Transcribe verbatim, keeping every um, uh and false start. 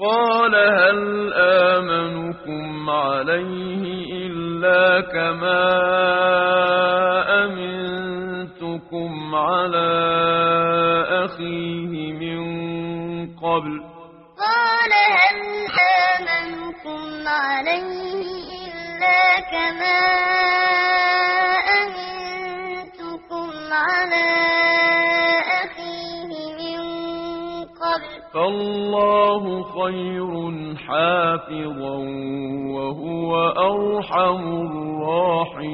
قال هل آمنكم عليه إلا كما أمنتكم على أخيه من قبل قال هل آمنكم عليه إلا كما أمنتكم على أخيه من قبل فالله خير حافظا وهو أرحم الراحمين